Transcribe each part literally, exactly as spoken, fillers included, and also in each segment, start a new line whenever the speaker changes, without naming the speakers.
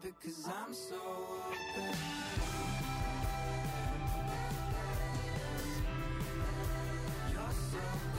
because I'm so open. You're so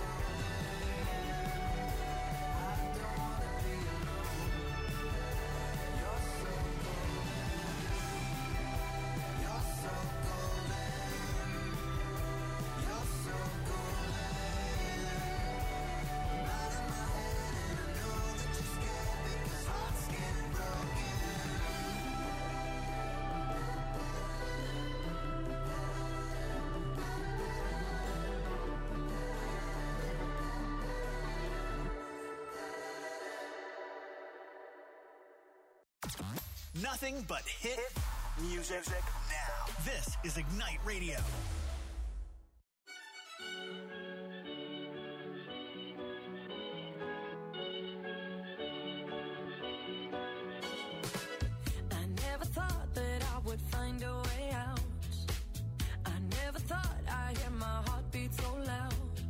Nothing but hit music now. This is Ignite Radio.
I never thought that I would find a way out. I never thought I'd hear my heartbeat so loud.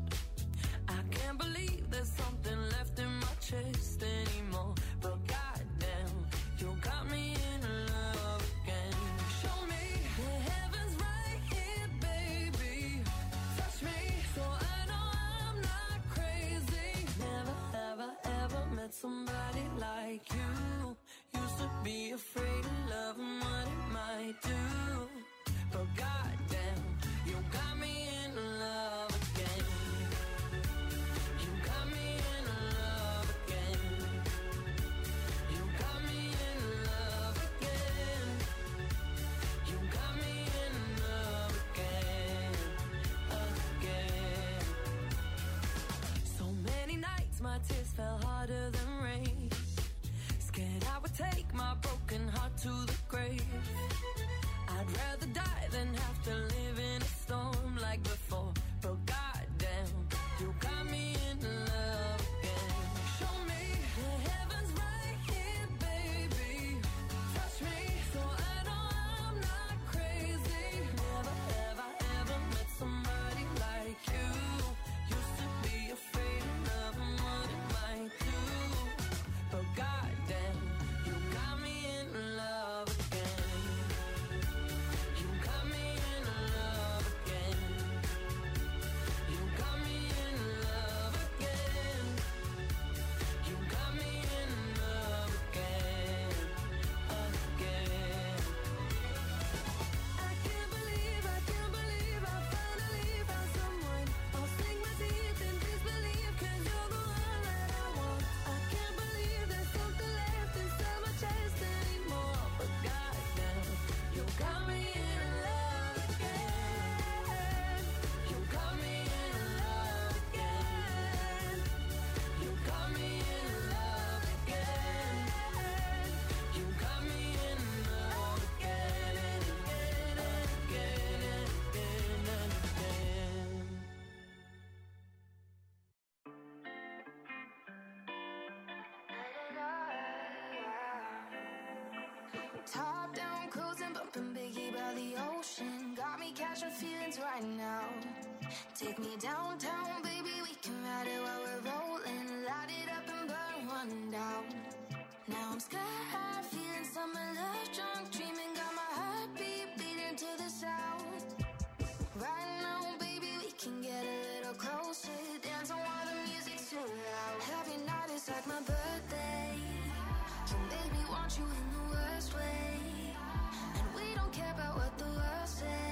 I can't believe there's something left in my chest anymore. But goddamn, you got me in love again. Show me the heavens right here, baby. Touch me so I know I'm not crazy. Never, ever, ever met somebody like you. Used to be afraid of love and what it might do. But goddamn, you got me in love again. You got me in love again. You got me in love again. You got me in love again, again. So many nights my tears fell harder than rain. Scared I would take my broken heart to the grave. I'd rather die than have to live in a storm like before. But goddamn, you got me in love again. Show me the heavens right here, baby. Touch me so I know I'm not crazy. Never, ever, ever met somebody like you. Used to be afraid of love and what it might do. But goddamn, you got me in love again. You got me in love again. You got me in love again. You got me in love again, again. I can't believe, I can't believe I finally found someone. I'll sink my teeth in disbelief 'cause you're the one that I want. I can't believe there's something left inside my chest anymore. But goddamn, you got me in love again. You got me in love again. You got me in love again. You got me in love again and again and again and again and again.
Top down, cruising, bumping Biggie by the ocean. Got me catching feelings right now. Take me downtown, baby, we can ride it while we're rolling. Light it up and burn one down. Now I'm sky high, feeling summer love, drunk, dreaming. Got my heartbeat beating to the sound. Right now, baby, we can get a little closer. Dancing while the music's too loud. Every night is like my birthday. You make me want you in the worst way. And we don't care about what the world say.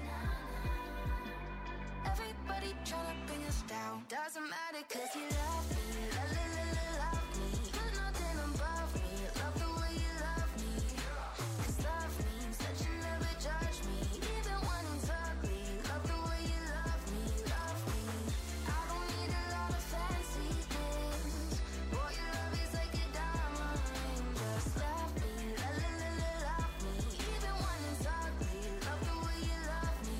Everybody tryna bring us down. Doesn't matter 'cause you love me. La la la la love me. Put nothing above me. Love the way you love me. 'Cause love means that you never judge me. Even when it's ugly. Love the way you love me. Love me. I don't need a lot of fancy things. Boy, your love is like a diamond ring. Just love me. La la la la love me. Even when it's ugly. Love the way you love me.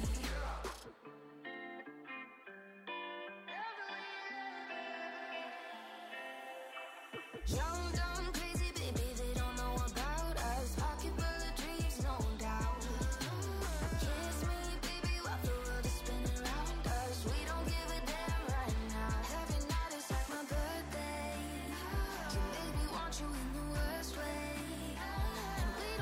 Young, dumb, crazy, baby, they don't know about us. Pocket full of dreams, no doubt. Kiss me, baby, while the world is spinning around us. We don't give a damn right now. Every night is like my birthday. You make me want you in the worst way. And we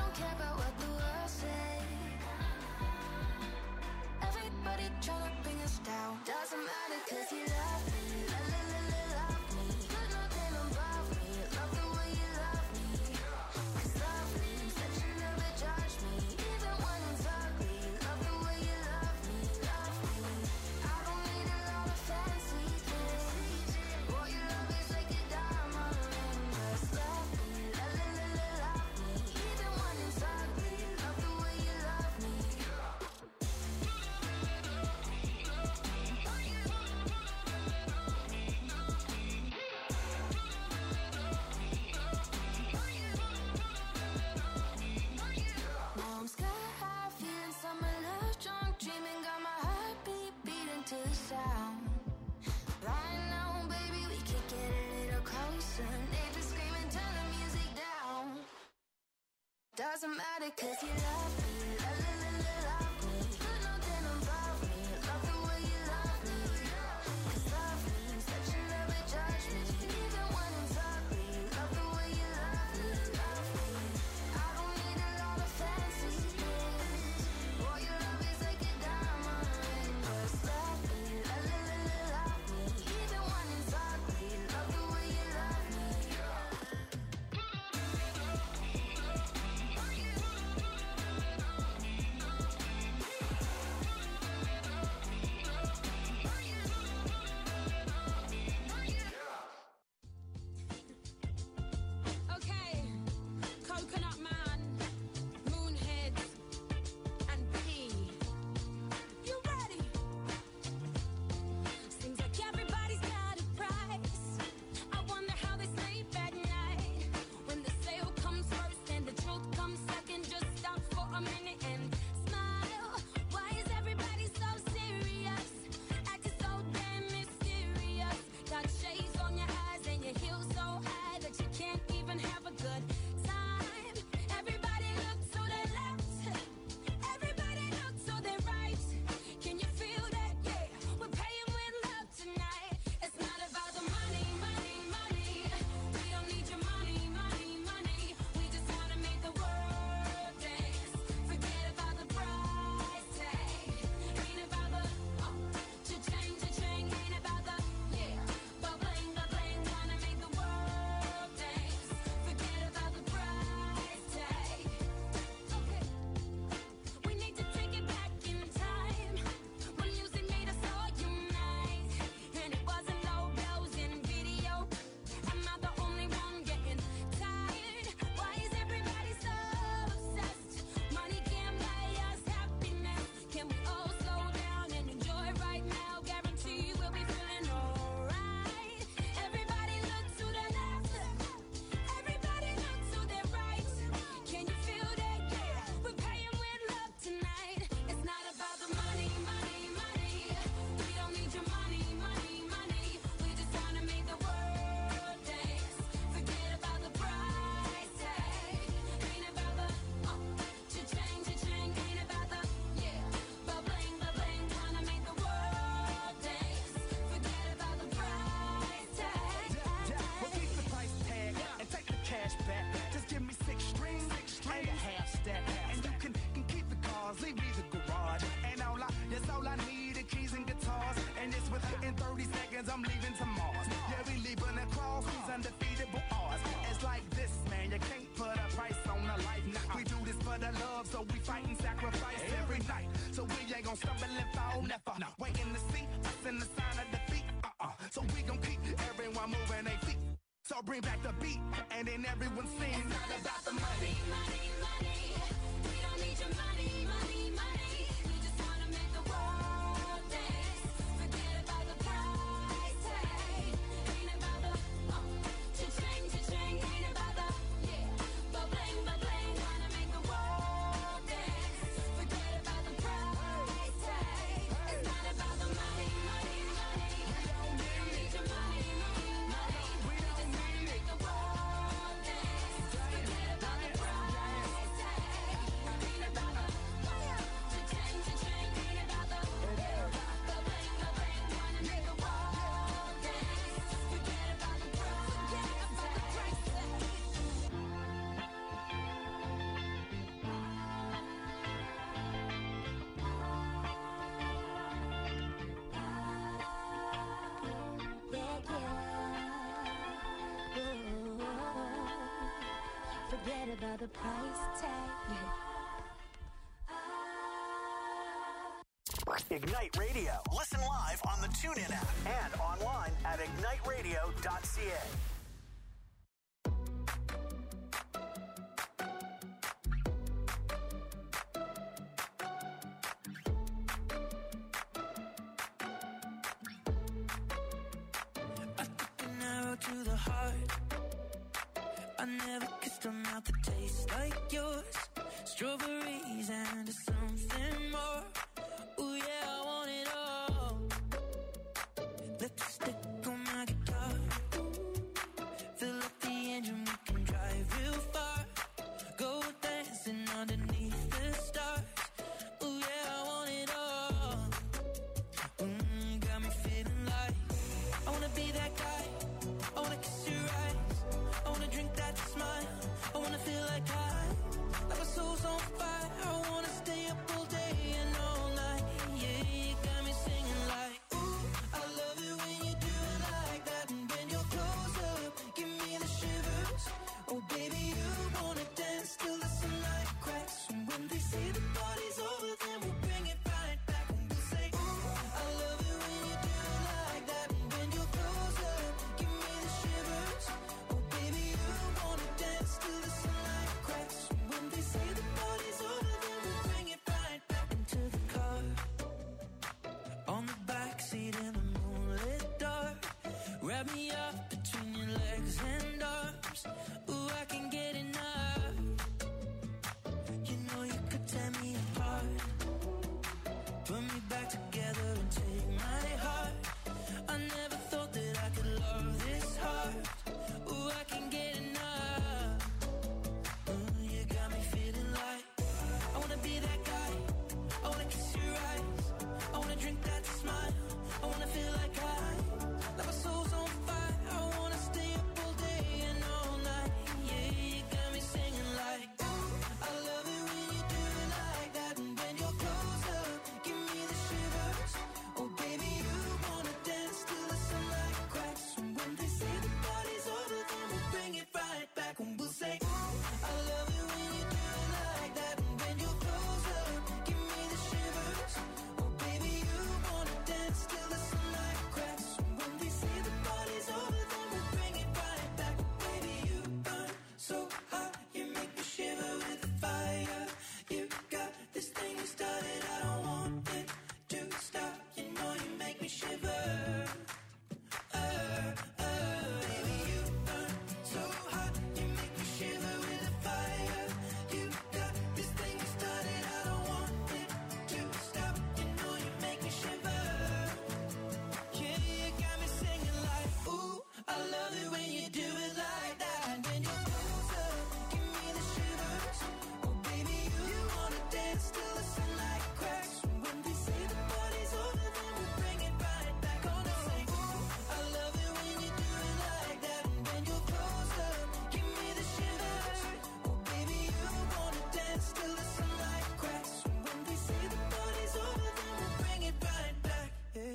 it cause you love me. La la la la love me. You know that I'm above me. Love the way you love me. Cause love me, such a never judge me. Even when it's ugly. Love the way you love me. Love me. I don't need a lot of fancy things. Boy, your love is like a diamond ring. Just love me. La la la la love me. Even when it's ugly. Love the way you love me.
Okay, Coconut Man, Moonheads, and P. You ready? Seems like everybody's got a price. I wonder how they sleep at night. When the sale comes first and the truth comes second, just stop for a minute and smile. Why is everybody so serious? Acting so damn mysterious. Got shades on your eyes and your heels so high that you can't even have a good time. Everybody look to the left. Everybody look to the right. Can you feel that? Yeah, we're paying with love tonight. It's not about the money, money, money. We don't need your money, money, money. We just wanna make the world dance. Forget about the price tag. Ain't about the oh, cha-ching, cha-ching. Ain't about the yeah, ba-bling, ba-bling. Wanna make the world dance. Forget about the price tag. Okay. We need to take it back in time. When music made us all unite. And it wasn't low blows in video. Am I the only one getting tired? Why is everybody so obsessed? Money can't buy us happiness. Can we all slow down and enjoy right now? Guarantee we'll be feeling alright. Everybody look to the left. Everybody look to the right. Can you feel that? Yeah, we're paying with love tonight. It's not about the money, money, money. We don't need your money, money, money. We just wanna make the world dance. Forget about the price tag. Ain't about the oh, cha-ching, cha-ching. Ain't about the yeah, ba-bling, ba-bling. Wanna make the world dance. Forget about the price tag.
Well, keep the price tag and take the cash back. Just give me six strings and a half stack. And you can, can keep the cars, leave me the garage. And all I, that's all I need, the keys and guitars. And it's within thirty seconds, I'm leaving to Mars. Yeah, we leaving across these undefeatable odds. It's like this, man, you can't put a price on a life. Nah, we do this for the love, so we fight and sacrifice every night. So we ain't gon' stumble and fall, never. Waiting to see us in the sign of defeat. Uh-uh. So we gon' keep everyone moving their feet. So bring back the beat, and then everyone sings. It's not about the money.
Money, money. We don't need your money, money, money. We just wanna make the world dance. Forget about the price tag. Ain't about the oh, cha-ching, cha-ching. Ain't about the yeah, ba-bling, ba-bling. Wanna make the world dance. Forget about the price tag. It's not about the money, money, money. We don't need your money, money, money. We just wanna make the world dance. Forget about the price tag. Ain't about the cha-ching, cha-ching. Ain't about the ba-bling, ba-bling. Wanna make the world dance. Forget about the price tag.
Forget about the price tag.
Ignite Radio. Listen live on the TuneIn app and online at ignite radio dot c a.
An arrow to the heart. I never kissed a mouth that tastes like yours. Strawberries and something more. Ooh yeah, I want it all. Lipstick on my guitar. Fill up the engine, we can drive real far. Go dancing underneath Put me back together and take my heart. I never thought that I could love this hard. Ooh, I can get enough. Ooh, you got me feeling like I wanna be that guy. I wanna kiss your eyes. I wanna drink that smile. I wanna feel like I, like my soul's on fire. I wanna stay up all day and all night. Yeah, you got me singing like, ooh, I love it when you do it like that. And when you're close up, give me the shivers. Oh baby, you wanna dance till the sunlight cracks. And when they say the party's over, then we'll bring it right back. And we'll say, ooh, I love it when you do it like that. And when you're close up, give me the shivers. Oh baby, you wanna dance till the sunlight cracks. And when they say the party's over, then we'll bring it right back. Baby, you burn so hot, you make me shiver with the fire. You got this thing you started, I don't want it to stop. You know you make me shiver. Uh, uh, baby, you burn so hot, you make me shiver with the fire. You got this thing you started, I don't want it to stop. You know you make me shiver. Yeah, you got me singing like, ooh, I love it when you do it like that. And when you're closer, give me the shivers. Oh baby, you wanna dance till the sunlight cracks. And when they say the party's over, then we'll bring it right back. Gonna say, ooh, I love it when you do it like that. And when you're closer, give me the shivers. Oh baby, you wanna dance till the sunlight cracks. And when they say the party's over, then we'll bring it right back. Yeah.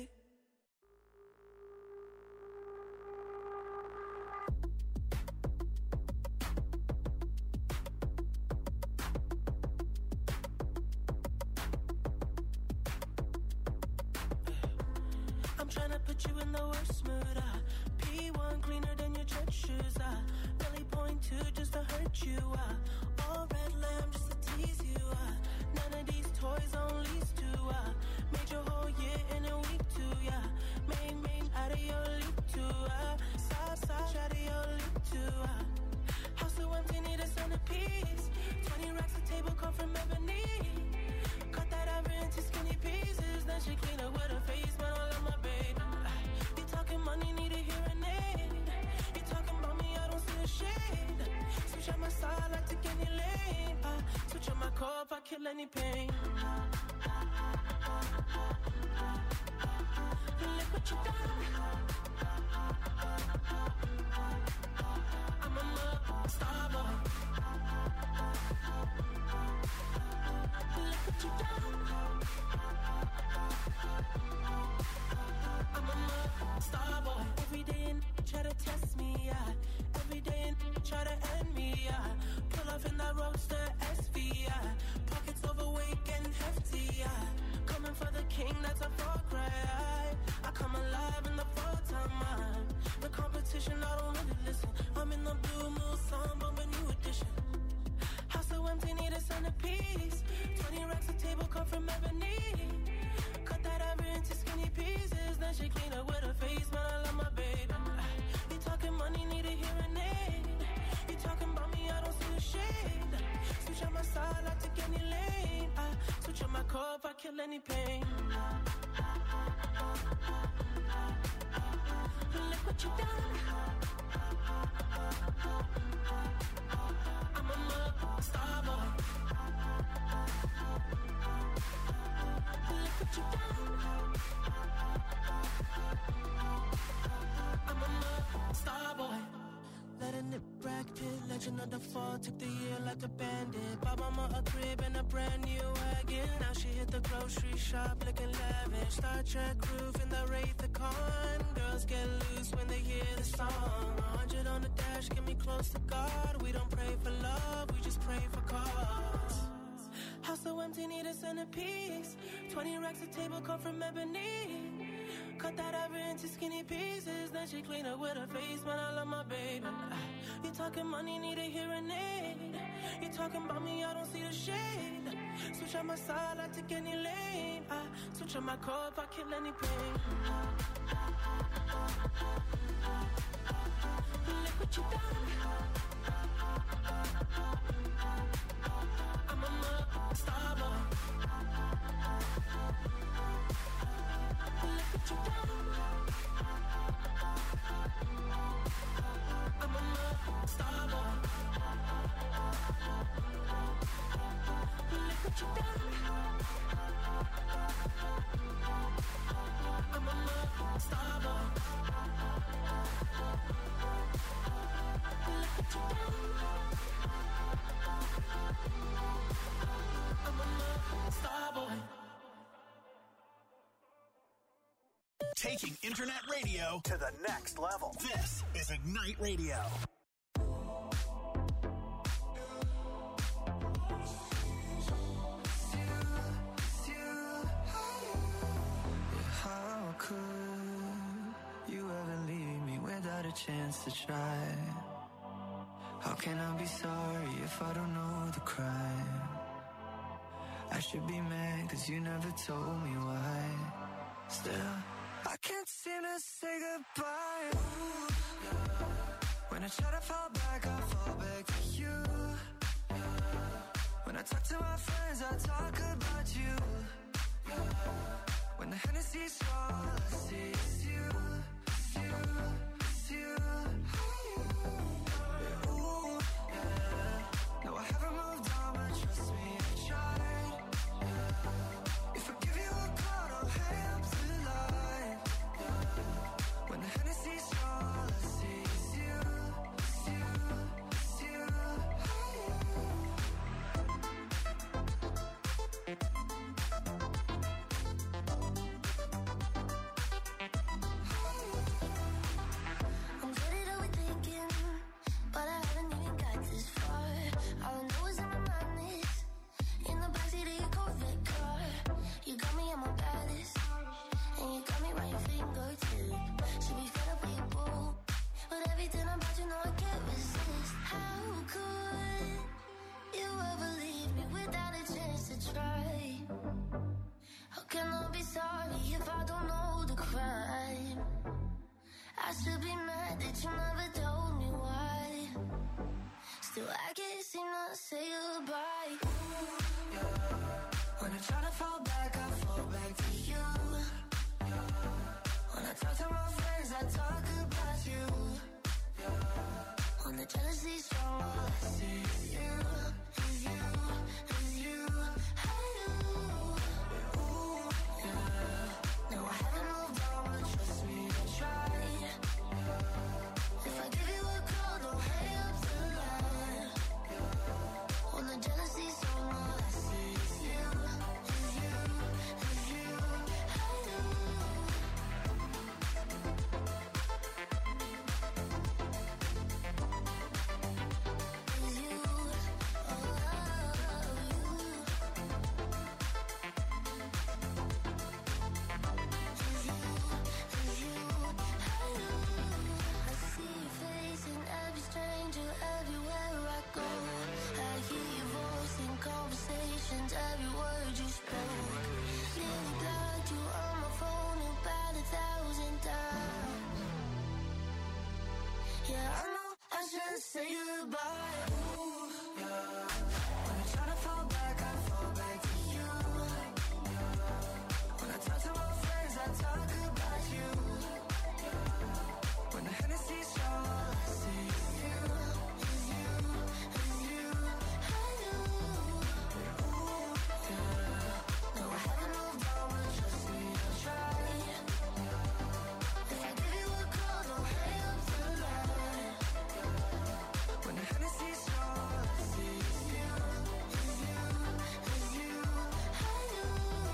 I'm tryna put you in the worst mood. Uh. P one cleaner than your church shoes. Uh. Belly point two just to hurt you. Uh. All red lamb just to tease you. Uh. None of these toys on lease to. Uh. Made your whole year in a week too. Yeah. Main main out of your league too. Uh. Side side out of your league too. Uh. House so empty, need a centerpiece. Twenty racks of table come from ebony. Cut that ever into skinny pieces. Then she clean up with her face, man, I love my baby. You talking money, need a hearing aid. You talking about me, I don't see a shade. Switch on my side, I take any lane. I switch on my core if I kill any pain. Look what you done. I'm a mug, star boy. Look what you done. I'm a mug, star boy. Every day and try to test me, yeah. Every day and try to end me, yeah. Pull off in that roadster S V, yeah. Pockets overweight getting hefty, yeah. Coming for the king, that's a far cry. I come alive in the full time mind. The competition, I don't really listen. I'm in the blue moon song, but a new edition. House so empty, need a centerpiece. Twenty racks of table come from ebony. Cut that ever into skinny pieces. Then she clean up with her face, man, I love my baby. You talking money, need a hearing aid. You talking about me, I don't see a shade. Switch on my side, I take any lane. I switch on my core if I kill any pain. Look what you done. I'm a mug, star boy. Look what you done. I'm a mug, star boy. Letting it bracket, legend of the fall. Took the year like a bandit. Bought mama a crib and a brand new wagon. Now she hit the grocery shop looking lavish. Star Trek roof in the Wraith the Con. Girls get loose when they hear the song. A hundred on the dash, get me close to God. We don't pray for love, we just pray for cause. House so empty, need a centerpiece. Twenty racks of table come from ebony. Cut that ever into skinny pieces. Then she clean up with her face, man, I love my baby. You talking money, need a hearing aid. You talking about me, I don't see the shade. Switch on my side, I take any lane. I switch on my core if I kill any pain. Look what you done. I'm a mug, star boy.
Taking internet radio to the next level. This is Ignite Radio.
How could you ever leave me without a chance to try? How can I be sorry if I don't know the crime? I should be mad cause you never told me why. Still, I can't seem to say goodbye. Ooh, yeah. When I try to fall back, I fall back to you. Yeah. When I talk to my friends, I talk about you. Yeah. When the Hennessy's all I see is you, it's you, it's you. Yeah, ooh, yeah. No, I haven't moved on, but trust me, I tried. Yeah. If I give you a call, don't hang up the line. Yeah. When the Hennessy's all I see is you, it's you, it's you.
I'm good at overthinking, but I haven't even got this far. All I know is in my mind is in the backseat of your Corvette car. You got me at my baddest, and you got me right your fingertip. Should be fed up with your boo, but everything about you know I can't resist. How could you ever leave me without a chance to try? How can I be sorry if I don't know the crime? I should be mad that you never told me why. Still, I can't seem to say goodbye. Ooh, yeah. When I try to fall back, I fall back to you. Yeah. When I talk to my friends, I talk about you. Yeah. When the jealousy's strong, all I see is you, is you, is you. Hey, you. Ooh, yeah. No, I haven't moved on, but trust me, I tried. Yeah. If I give you a call, don't hang up the line. Yeah. When the jealousy's strong, all I see is you, is you, is you. Hey, you. Is you, oh, you. I see your face in every stranger, everywhere I go. I hear your voice in conversations, every word you spoke. Really blocked you on my phone about a thousand times. Yeah, I know I should say goodbye. Ooh, yeah. When I try to fall back, I fall back to you. Yeah. When I talk to my friends, I talk about you. When the Hennessy's all I see is you, is you, is you. Hey, you. Ooh, yeah. No, I haven't moved on, but trust me, I tried. If I give you a call, don't hang up the line. When the Hennessy's all I see is you, is you, is you. Hey, you.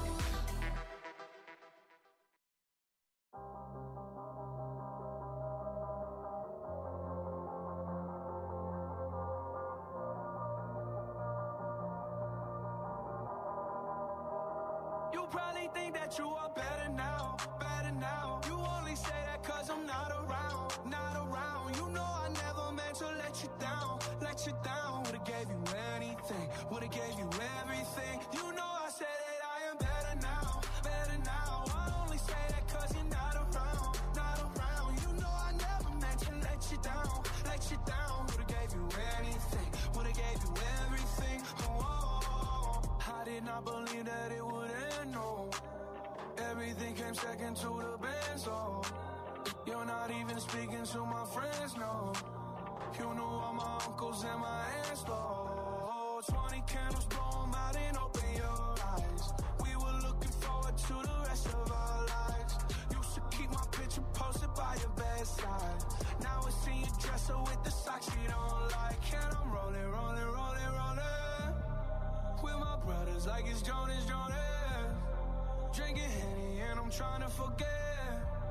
You probably think that you are better now, better now. You only say that cause I'm not around, not around. You know I never meant to let you down, let you down. Would've gave you anything, would've gave you everything. You know I said that I am better now, better now. I only say that cause you're not around, not around. You know I never meant to let you down, let you down. Would've gave you anything, would've gave you everything. Oh, oh, oh. I did not believe that it would end, no. Everything came second to the best, oh. You're not even speaking to my friends, no. You knew all my uncles and my aunts, oh. Twenty candles, blow 'em out and open your eyes. We were looking forward to the rest of our lives. Used to keep my picture posted by your bedside. Now it's in your dresser with the socks you don't like. And I'm rolling, rolling, rolling, rolling with my brothers like it's Jonas, Jonas. Drinking Henny and I'm trying to forget.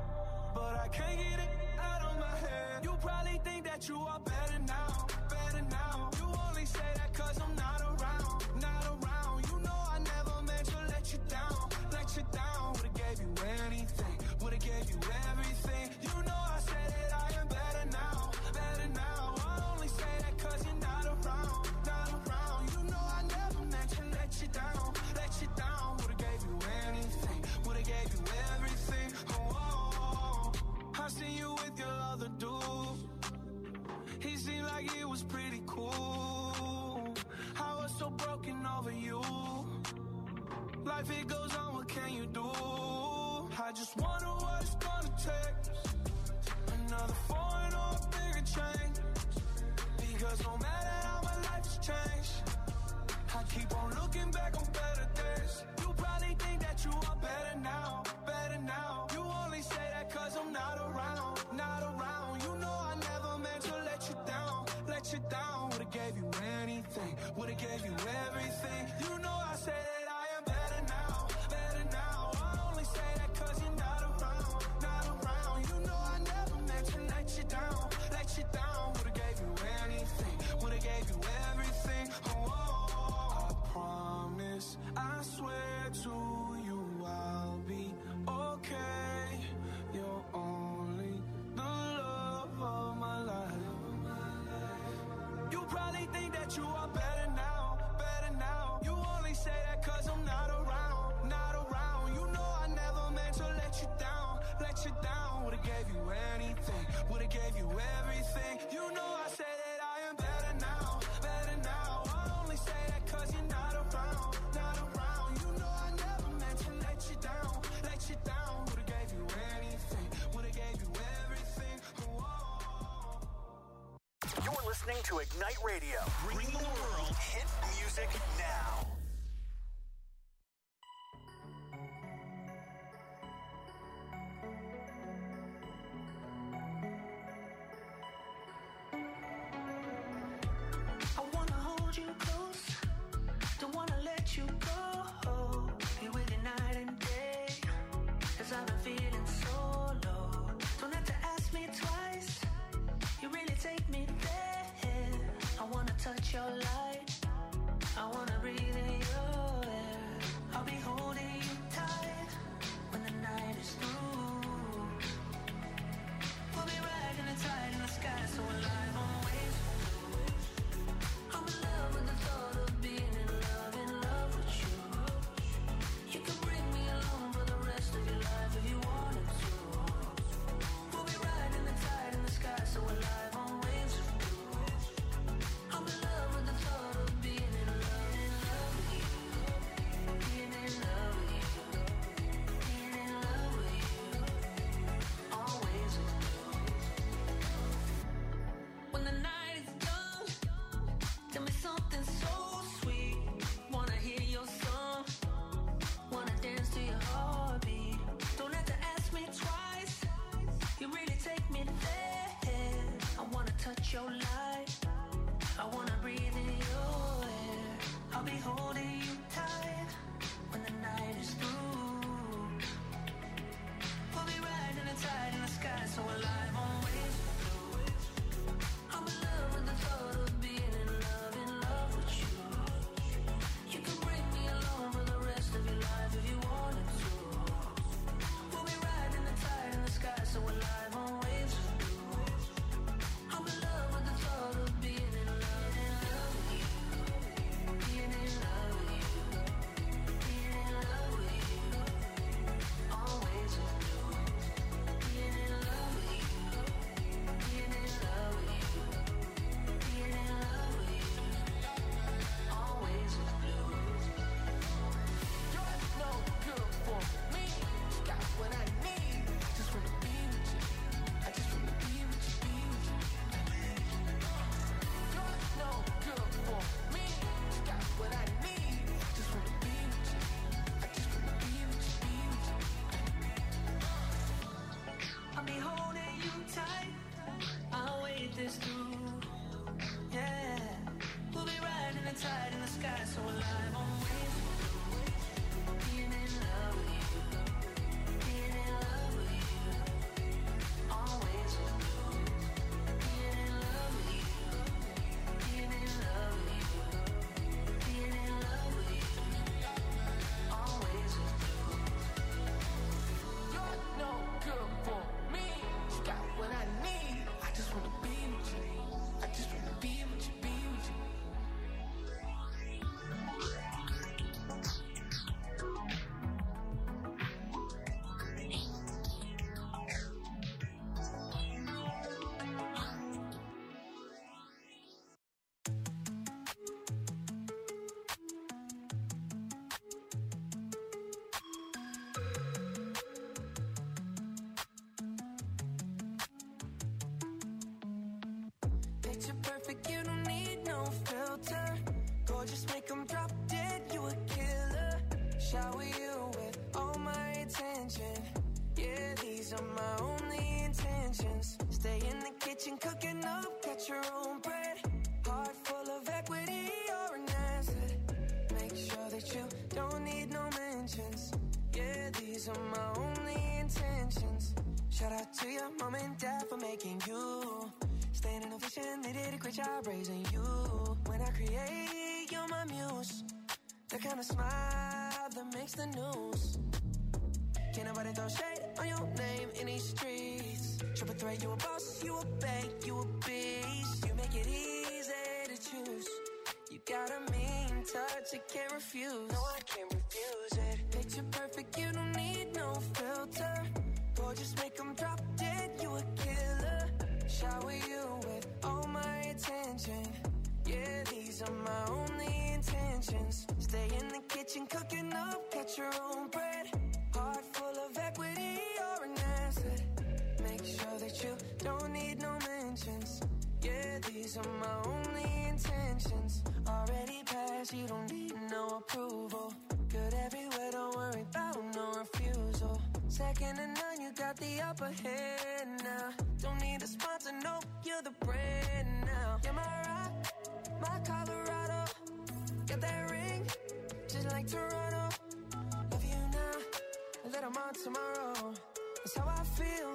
but I can't get it out of my head. You probably think that you are better now, better now. You only say that cause I'm not around, not around. You know I never meant to let you down, let you down. Would've gave you anything, would've gave you everything. You know I said that I am better now, better now. I only say that cause you're not around, not around. You know I never meant to let you down, let you down. Would've gave you anything, would've gave you everything. Oh, oh, oh. I seen you with your other dude. He seemed like he was pretty cool. I was so broken over you. Life it goes on, what can you do? I just wonder what it's gonna take. Another foreign or a bigger change. Because no matter how my life's changed, I keep on looking back on better days. You probably think that you are better now, better now. You only say that cause I'm not around, not around. You know I never meant to let you down, let you down. Would've gave you anything, would've gave you everything. You know I said that I am better now, better now. I only say that cause you're not around, not around. You know I never meant to let you down, let you down. Would've gave you anything, would've gave you everything. Oh, oh, oh. I promise, I swear to you I'll be okay. You're only the love of my life. You probably think that you are better now, better now. You only say that cause I'm not around, not around. You know I never meant to let you down, let you down. Would've gave you anything, would've gave you everything. You know I say that I am better now, better now. I only say that cause you're not around, not around. You know I never meant to let you down, let you down. Would've gave you anything, would've gave you everything. Whoa.
You're listening to Ignite Radio, bringing the world hit music now.
I wanna hold you close, don't wanna let you go. Be with you night and day, cause I've been feeling so low. Don't have to ask me twice, you really take me there. I wanna touch your light, I wanna breathe in shower you with all my attention. Yeah, these are my only intentions. Stay in the kitchen cooking up, get your own bread. Heart full of equity, you're an asset. Make sure that you don't need no mentions. Yeah, these are my only intentions. Shout out to your mom and dad for making you. Staying in a vision, they did a great job raising you. When I create, you're my muse. The kind of smile that makes the news. Can't nobody throw shade on your name in these streets. Triple threat, you a boss, you a bank, you a beast. You make it easy to choose. You got a mean touch, you can't refuse. No, I can't refuse it. Picture perfect, you don't need no filter. Gorgeous, make them drop dead, you a killer. Shower you with all my attention. Yeah, these are my only intentions. Stay in the kitchen cooking up, get your own bread. Heart full of equity, you're an asset. Make sure that you don't need no mentions. Yeah, these are my only intentions. Already passed, you don't need no approval. Good everywhere, don't worry about no refusal. Second to none, you got the upper hand now. Don't need a sponsor, no, you're the brand now. You're my rock, my Colorado. Got that ring, just like Toronto. Love you now, let them on tomorrow. That's how I feel.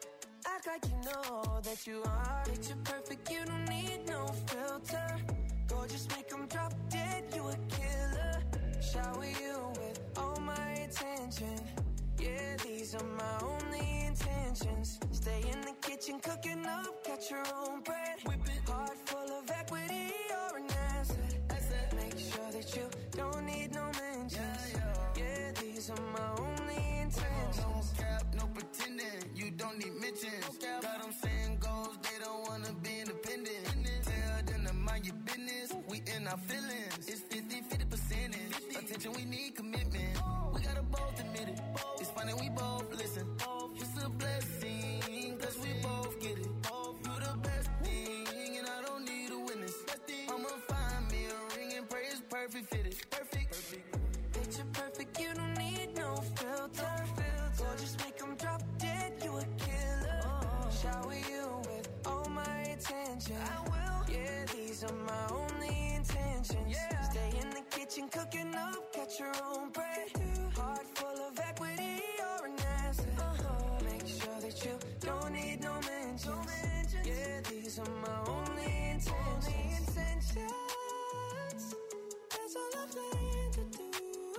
Act like you know that you are. Picture perfect, you don't need no filter. Gorgeous, make them drop dead, you a killer. Shower you with all my attention. Yeah, these are my only intentions. Stay in the kitchen cooking up, get your own bread. Whip it. Heart full of equity, you're an asset. asset. Make sure that you don't need no mentions. Yeah, yeah. Yeah, these are my only intentions.
No cap, no pretending, you don't need mentions. No got them saying goals, they don't wanna be independent. Tell them to mind your business, we in our feelings. It's fifty, fifty percentage. Attention, we need commitment. We gotta both admit it. It's funny, we both listen. It's a blessing, cause we both get it. You're the best thing, and I don't need a witness. I'ma find me a ring and pray it's perfect fitted. Perfect. perfect.
Picture perfect, you don't need no filter. Gorgeous, make them drop dead, you a killer. Shower you with all my attention. I will. Yeah, these are my only intentions. Yeah. Stay in the kitchen cooking up, get your own bread. Heart full of equity, you're an asset. Uh-huh. Make sure that you don't need no mentions. No mentions. Yeah, these are my only intentions. Only intentions. That's all I plan to do.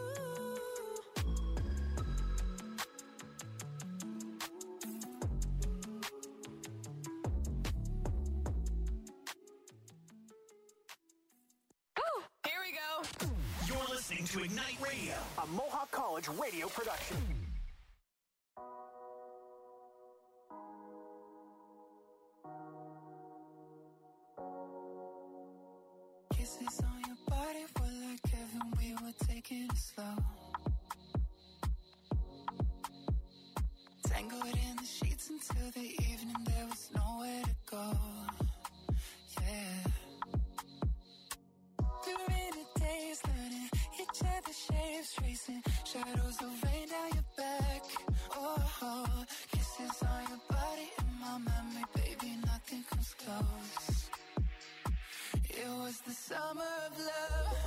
Oh, here we go.
You're listening to Ignite Radio, a Mohawk College radio production.
Kisses on your body were like heaven, we were taking it slow. Tangled in the sheets until the evening, there was nowhere to go. Yeah. Through rainy days, learning each other's shapes, tracing shadows of rain down your back. Oh, oh, kisses on your body in my memory, baby, nothing comes close. It was the summer of love,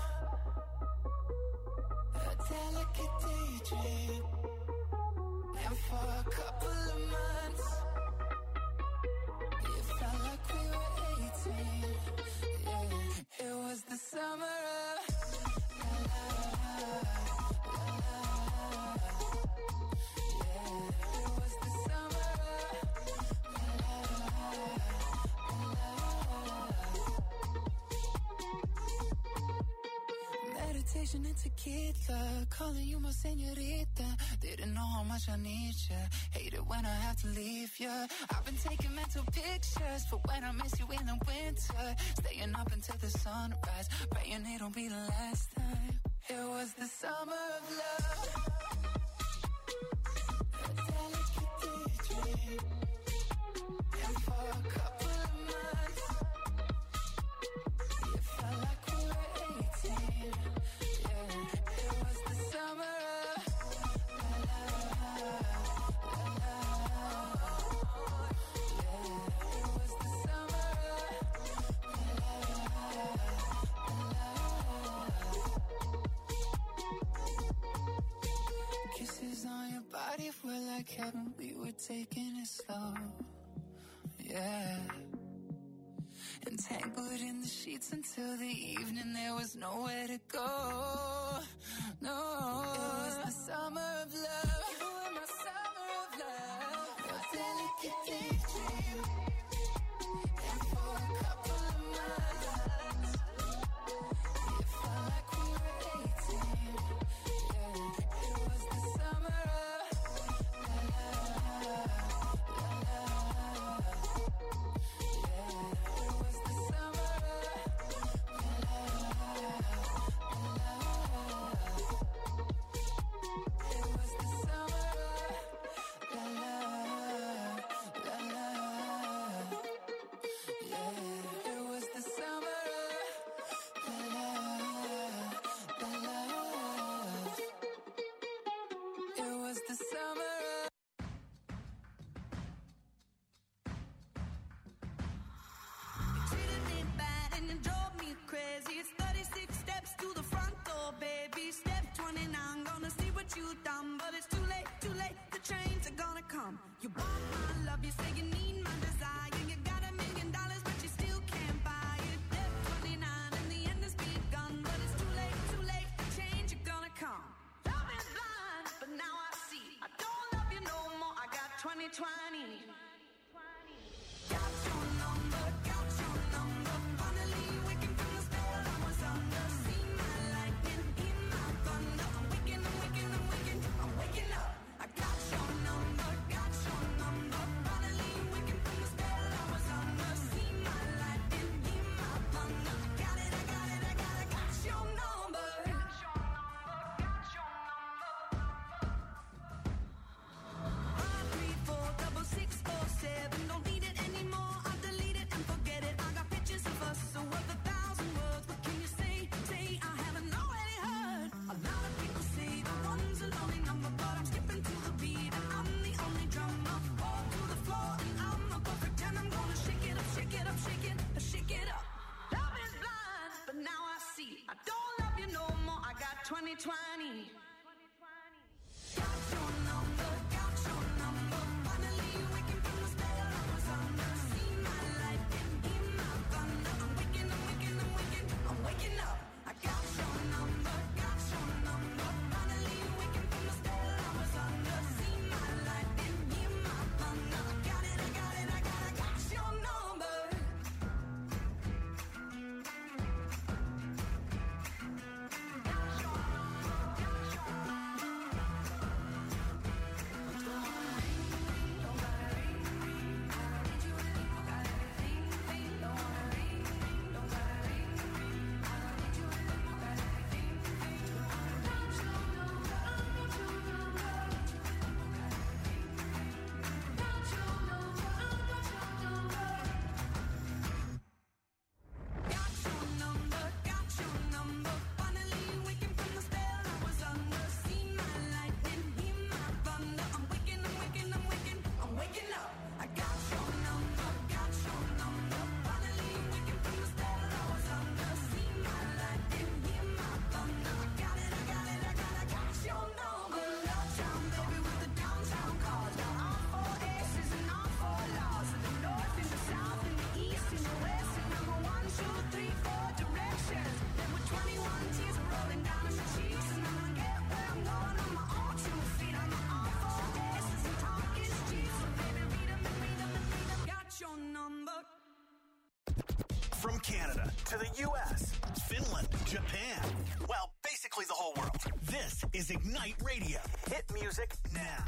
a delicate daydream, and for a couple of months, it felt like we were eighteen. Yeah, it was the summer of la la la, la la la. Yeah, it was the summer of la la la, la la. Meditation and tequila, calling you my señorita. Didn't know how much I need ya. Hate it when I have to leave ya. I've been taking mental pictures for when I miss you in the winter. Staying up until the sunrise, praying it'll be the last time. It was the summer of love, a delicate daydream, and for a couple of months, it felt like we were eighteen. Yeah, it was the summer like heaven, we were taking it slow. Yeah. Entangled in the sheets until the evening, there was nowhere to go. No, it was the summer of love. You were my summer of love. Your delicate daydream. And for a couple of months, it felt like we were eighteen. Yeah, it was the summer of love.
twenty twenty. twenty twenty.
From Canada to the U S, Finland, Japan, well, basically the whole world. This is Ignite Radio. Hit music now.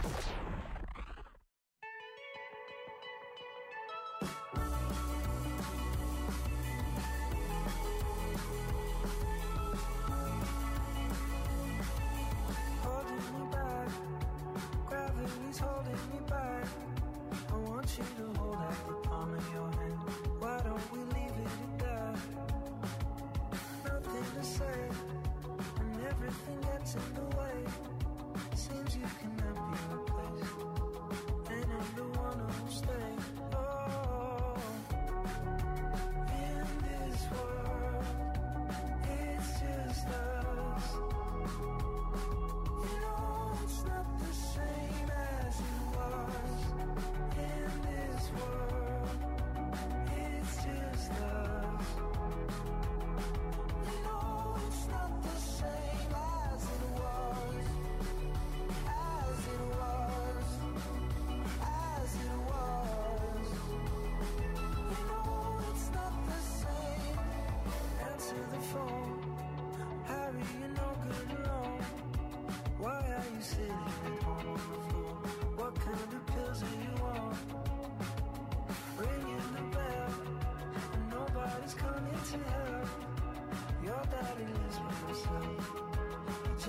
Holding me back, gravity's holding me back. I want you to hold out the palm of your hand. Why don't we leave it at that? Nothing to say, and everything gets in the way. Seems you cannot be replaced.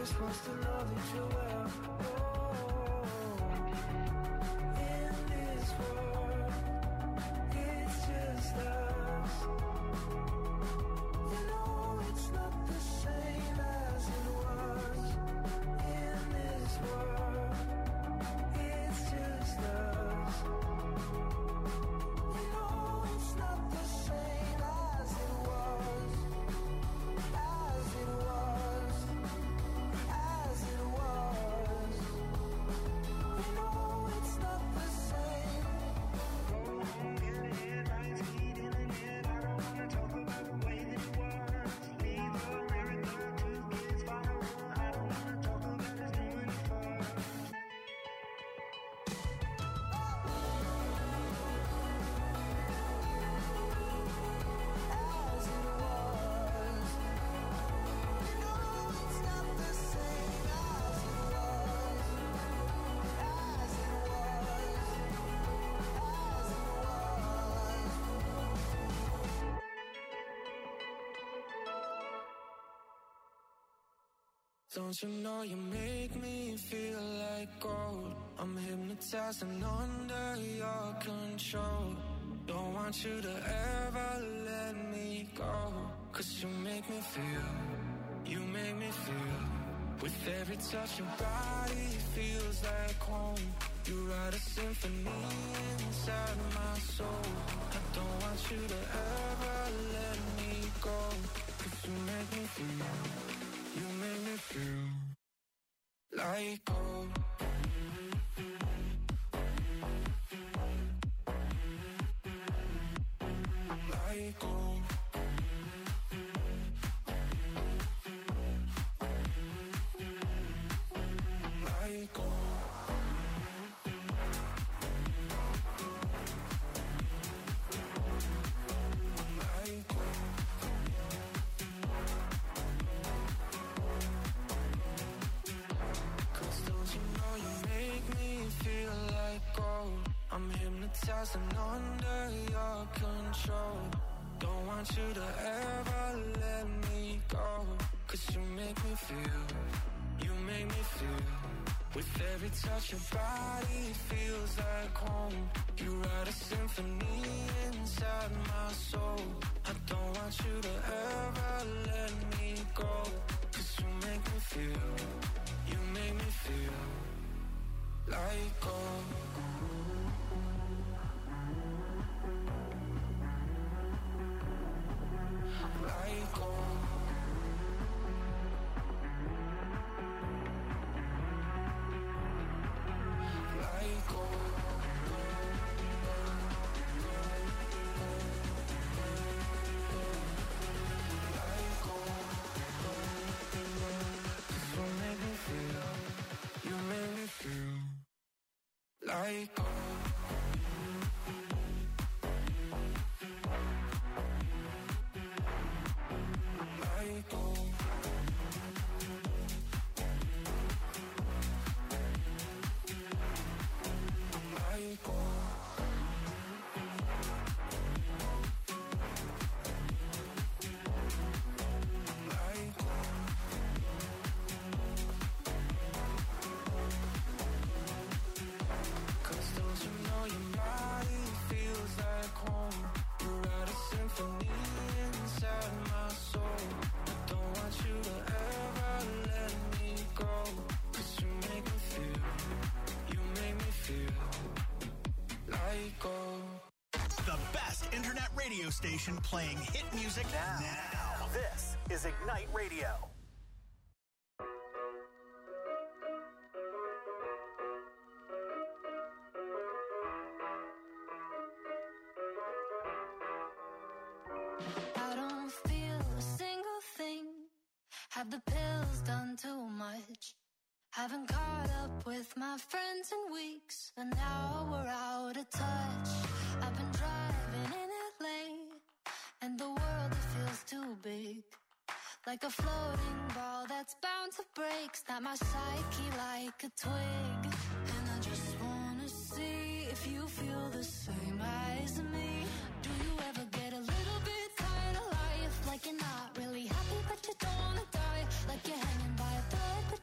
just wants to know that you're well. Oh, in this world, it's just us. You know it's not the same as it was. In this world, it's just us. You know it's not the same as it was. As it was. As it was. You know it's not the same. In the headlights, heat in the net. I don't wanna talk about the way that it was. Leave America, two kids follow her. I don't wanna talk about us doing it first. As it was. You know it's not the same as it was. As it was. As it was. Don't you know you make me feel like gold? I'm hypnotized and under your control. Don't want you to ever let me go. Cause you make me feel, you make me feel. With every touch your body feels like home. You write a symphony inside my soul. I don't want you to ever let me go. Cause you make me feel, you make me feel like gold. Like gold. Like gold. Like gold. Cause don't you know you make me feel like gold? I'm hypnotized and under your control. Don't want you to ever let me go. Cause you make me feel, you make me feel. With every touch your body feels like home. You write a symphony inside my soul. I don't want you to ever let me go. Cause you make me feel, you make me feel like gold. Like gold. Like gold. Like gold. You make me feel, you make me feel like gold. Like gold. Like gold. Like gold. Cause don't you know your body feels like home? You write a symphony inside my soul. I don't want you to ever let me go. Cause you make me feel, you make me feel like gold.
The best internet radio station playing hit music now. now. This is Ignite Radio.
I don't feel a single thing. Have the pills done too much? Haven't caught up with my friends in weeks, and now we're out of touch. I've been driving in L A, and the world, it feels too big. Like a floating ball that's bound to break. Snap my psyche like a twig. And I just wanna see if you feel the same as me. Do you ever get a little bit tired of life? Like you're not really happy but you don't wanna die. Like you're hanging by a thread but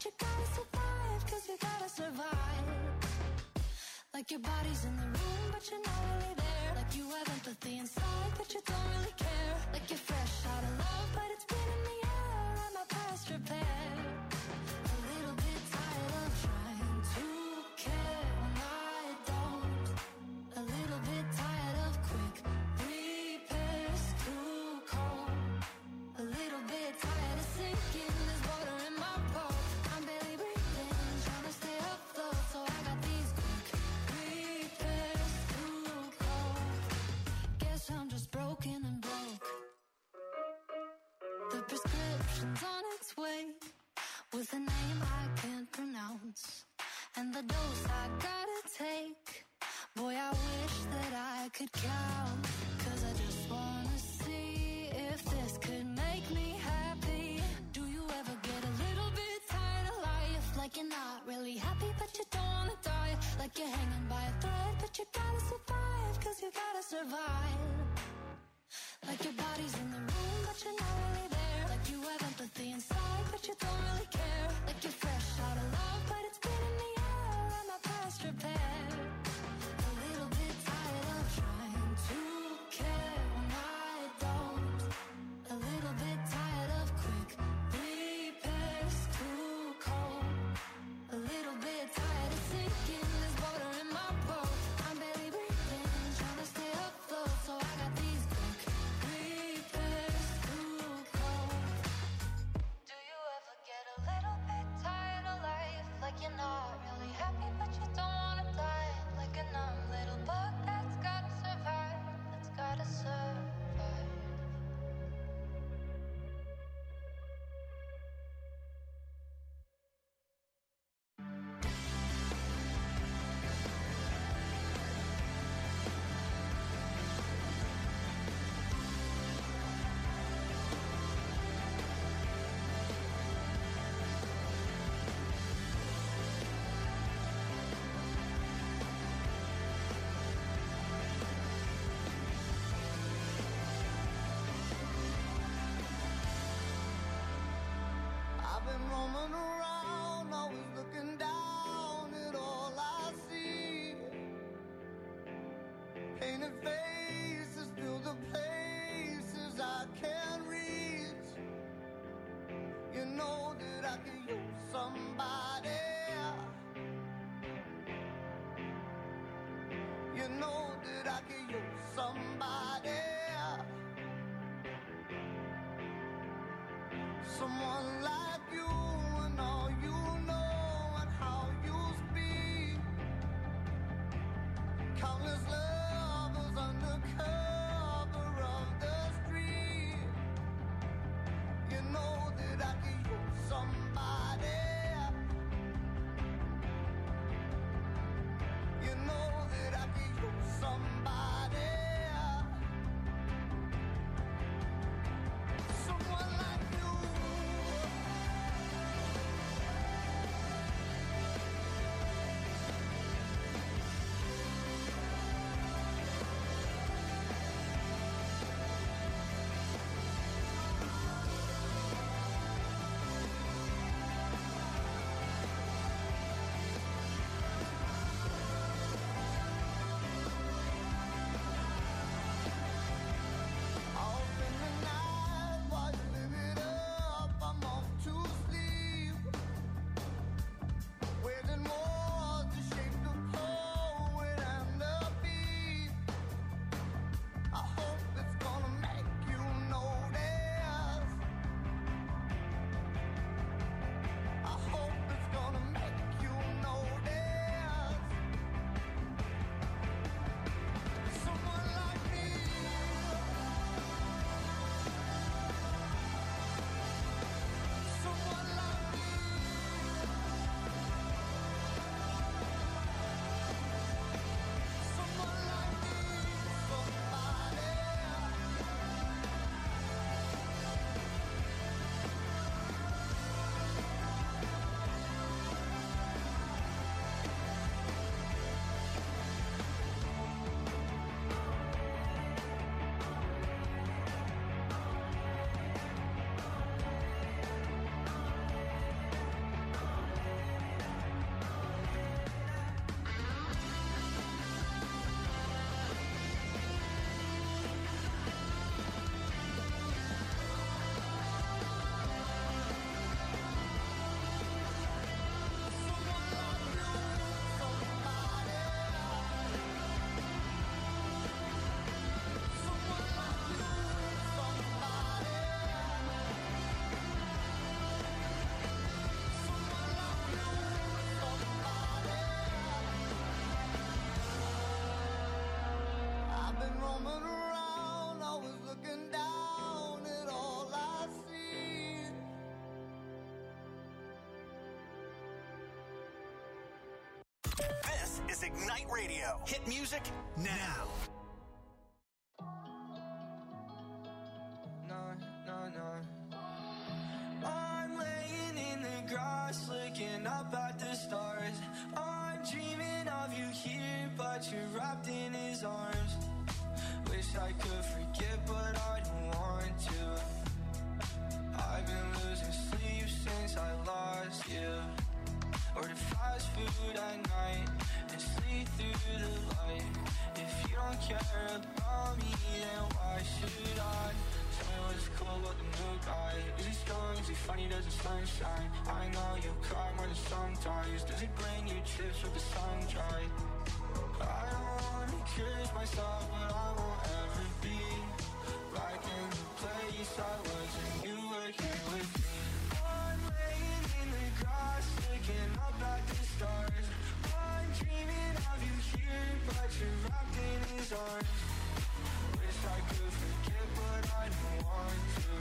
Like your body's in the room, but you're not really there. Like you have empathy inside, but you don't really care. Like you're fresh out of love, but it's been in the air. I'm a past repair. A little bit tired of trying to care when I don't. A little bit tired of quick repairs, too cold. A little bit tired of sinking. There's water in my boat. I'm barely breathing, trying to stay afloat. So I got these quick repairs, too cold. Guess I'm just broken and broke. The prescription's on its way, with a name I can't pronounce, and the dose I gotta take. Boy, I wish that I could count, 'cause I just wanna see if this could make me happy. Do you ever get a little bit tired of life? Like you're not really happy, but you don't wanna die. Like you're hanging by a thread, but you gotta survive, 'cause you gotta survive. Like your body's in the room, but you're not really there. Like you have empathy inside, but you don't really care. Like you're fresh out of love, but it's been in the air. I'm not past repair. A little bit tired of trying to care when I don't. A little bit tired of quick repairs, too cold. A little bit tired of sinking. There's water in my boat. I'm barely breathing, trying to stay afloat. So I got these quick repairs, too cold. Do you ever get a little bit tired of life? Like you're not really happy, but you don't wanna die. Like a numb little bug that's gotta survive. That's gotta survive.
I've been roaming around, always looking down at all I see. Painted faces fill the places I can't reach. You know that I could use somebody. You know that I could use somebody. Someone like you and all you know and how you speak. Countless lovers under cover of the street. You know that I could use somebody. You know that I could use somebody. Someone like you.
been roaming around, always looking down at all I see.
This is Ignite Radio. Hit music now.
No, no, no. I'm laying in the grass, looking up at the stars. I'm dreaming of you here, but you're wrapped in his arms. Wish I could forget, but I don't want to. I've been losing sleep since I lost you. Order fast food at night and sleep through the light. If you don't care about me, then why should I? Tell me what's cool about the new guy. Is he strong? Is he funny? Does the sun shine? I know you cry more than sometimes. Does he bring you chips with the sun dry? I don't wanna curse myself, but I won't ever be back in the place I was when you were here with me. I'm laying in the grass, looking up at the stars. I'm dreaming of you here, but you're wrapped in his arms. Wish I could forget, but I don't want to.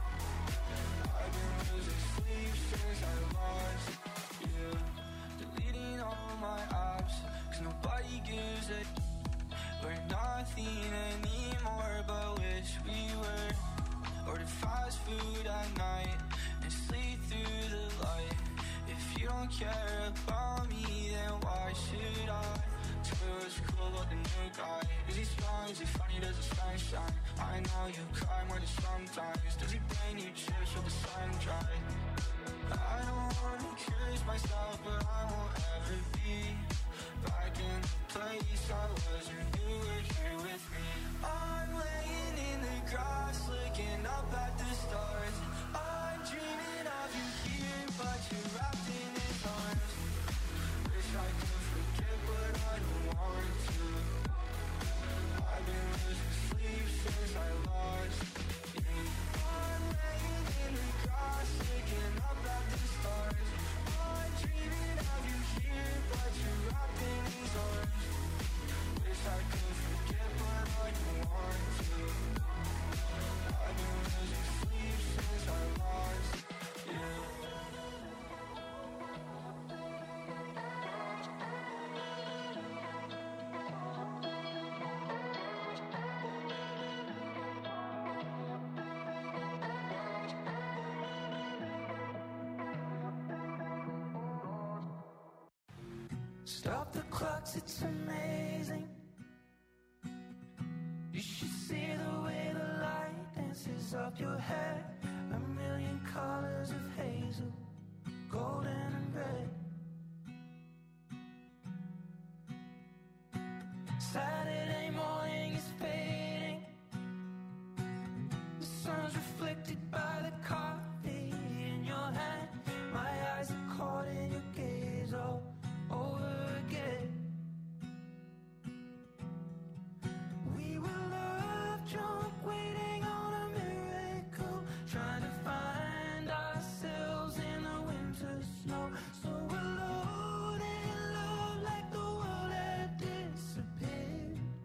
I've been losing sleep since I lost you. Deleting all my apps, cause nobody gives a. We're nothing anymore, but wish we were. Order fast food at night and sleep through the light. If you don't care about me, then why should I? Tell me what's cool about the new guy. Is he strong? Is he funny? Does the sun shine? I know you cry more than sometimes. Does he bring you chips with the sun dry? I don't wanna curse myself, but I won't ever be back in the place I was when you were here with me. I'm laying in the grass, looking up at the stars. I'm dreaming of you here, but you're wrapped in his arms. Wish I could forget, but I don't want to. I've been losing sleep since I lost you. I'm laying in the grass, looking up at the stars. I'm dreaming of you here, but you're wrapped in his arms. Wish I could forget, but I don't want to. I've been losing sleep since I lost you.
Stop the clocks, it's amazing. You should see the way the light dances up your hair. A million colors of hazel, golden and red. Saturday morning is fading. The sun's reflected by the coffee in your hand. My eyes are caught in your gaze all over again. We were love drunk, waiting on a miracle, trying to find ourselves in the winter snow. So alone in love, like the world had disappeared.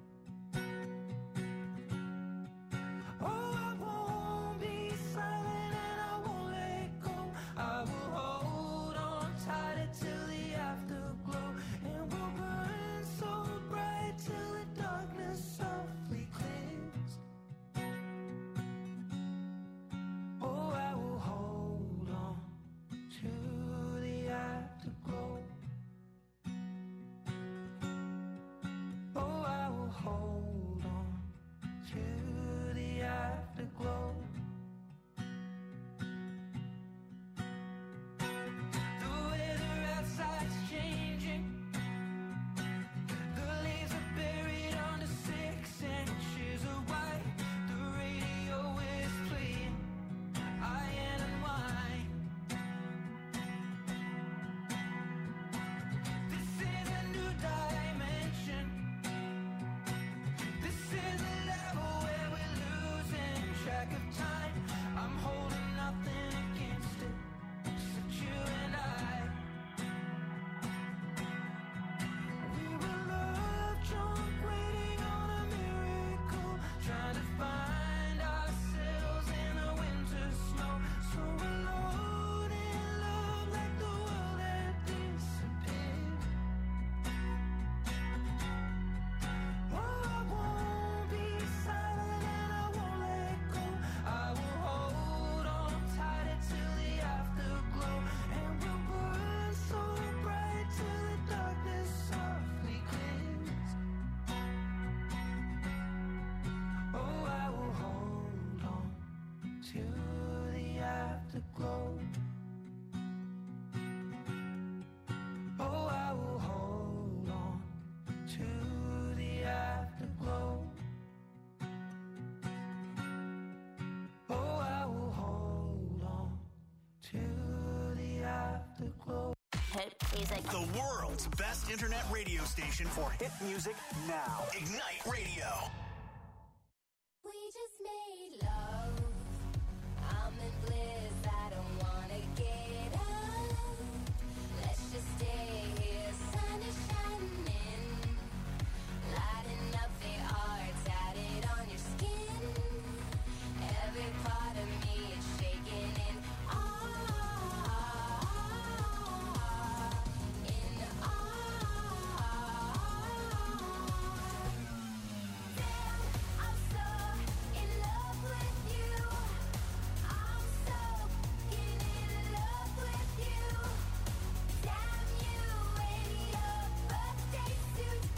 afterglow. Oh, I will hold on to the afterglow. Oh, I will hold on to the afterglow.
Hit music. The world's best internet radio station for hit music now. Ignite Radio.